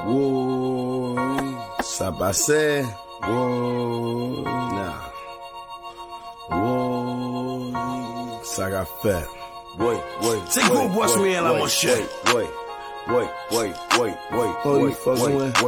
Whoa, ça passait. Whoa, nah. Whoa, ça qu'a fait. C'est gros boss réel à mon cher. Wait. Oh, you fucking with?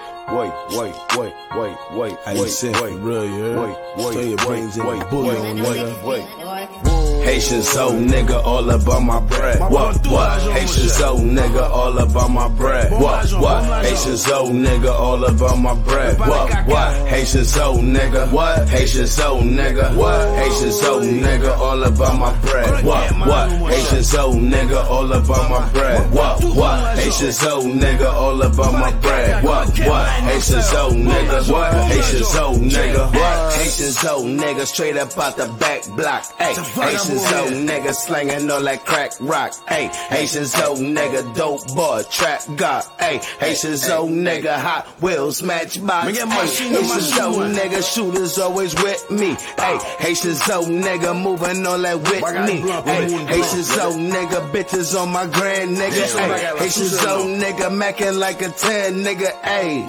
Wait. I ain't saying for real, you heard? Throw your brains in the bouillon, nigga. Haitians, old nigga, all about my bread. What? Haitians, old nigga, all about my bread. What? Haitians, old nigga, all about my bread. What? Haitians, old nigga. What? Haitians, old nigga. What? Haitians, old nigga, all about my bread. What? Haitians, old nigga, all about my bread. What? Haitians, old nigga, all about my bread. What? Haitians, old nigga. What? Haitians, old nigga. What? Haitians, old nigga, straight up out the back block. Hey, Haitians, old nigga, slanging all that crack rock. Hey, Haitians, old nigga, dope boy, trap god. Hey, Haitians, old nigga, Hot Wheels, Matchbox. Hey, Haitians, old nigga, shooters always with me. Hey, Haitians, old nigga, moving all that with me. Hey, Haitians, old nigga, bitches on my grand nigga. Hey, Haitians, old nigga, macking like a 10 nigga. Hey,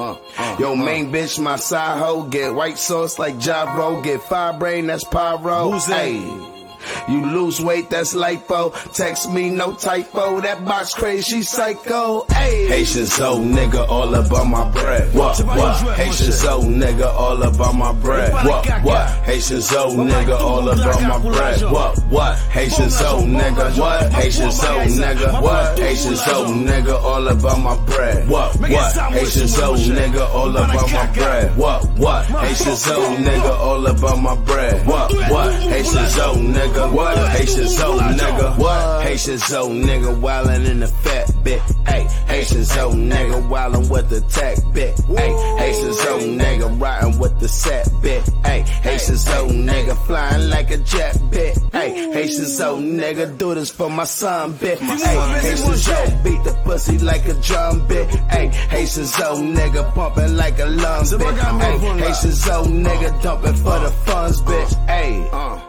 yo, main bitch, my side hoe, get white sauce like Javo, get fire brain, that's pyro. Hey, you lose weight, that's lipo. Text me, no typo. That box crazy, psycho. Hey, Haitians, old nigga, all about my bread. What? Haitians, old nigga, all about my bread. What? Haitians, old nigga, all about my bread. What? Haitians, old nigga. What? Haitians, old nigga. What? Haitians, old nigga, all about my bread. What? Haitians, old nigga, all about my bread. What? Haitians, old nigga, all about my bread. What? Haitians, old nigga. What? Haitians, old nigga. What? Haitians, old nigga, wildin' in the fat bit. Hey, Haitians, old nigga, wildin' with the tech bit. Hey, Haitians, old nigga, riding with the set bit. Hey, Haitians, old nigga, flying like a jet bit. Hey, Haitians, old nigga, do this for my son bit. Hey, Haitians, old beat the pussy like a drum bit. Hey, Haitians, old nigga, pumping like a lung bit. Hey, Haitians, old nigga, dumping for the funds bitch. Hey,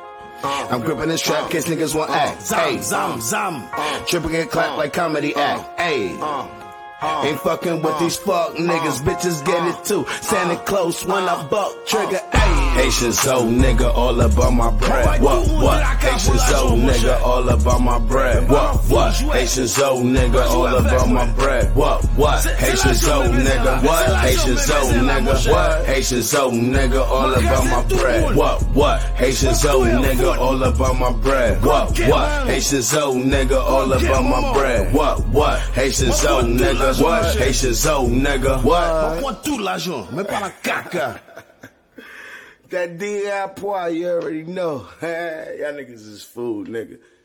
I'm gripping this trap case niggas want act. Hey, tripping and clap like comedy act. Hey, ain't fucking with these fuck niggas, bitches get it too. Standing close when I buck trigger. Hey, Haitians, old nigga, all about my bread. What? Haitians, old nigga, all about my bread. What? Haitians, old nigga, all about my bread. What? Haitians, old nigga. What? Haitians, old nigga. What? Haitians, old nigga, all about my bread. What? Haitians, old nigga, all about my bread. What? Haitians, old nigga, all about my bread. What? Haitians, old nigga. What? Haitians, old nigga. What? Prends tout l'argent, mais pas la caca. That D.I. Poir, you already know. Y'all niggas is food, nigga.